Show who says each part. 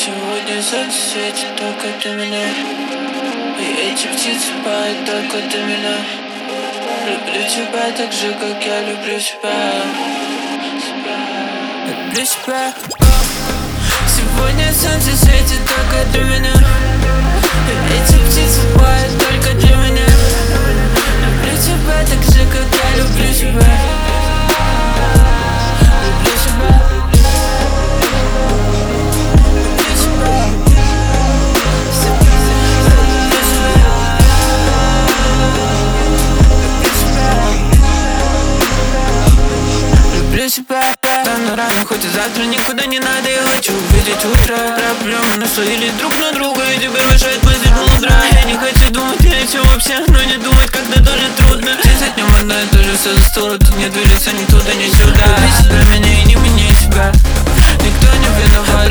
Speaker 1: Сегодня солнце светит только для меня, и эти птицы поют только для меня. Люблю тебя так же, как я люблю себя. Люблю себя. Сегодня солнце светит только для меня, и эти птицы поют только для меня. Люблю тебя так же, как я люблю себя. Люблю себя. Люблю себя. Встану рано, хоть и завтра никуда не надо. Я хочу увидеть утро. Проблемы наслоились друг на друга, и теперь мешает мыслить мудро. Я не хочу думать о чем вообще, но не думать когда тоже трудно. Все за днем одно и то же, все за стол. Тут не движется ни туда, ни сюда. Люби себя, меня и не меня себя. Никто не виноват.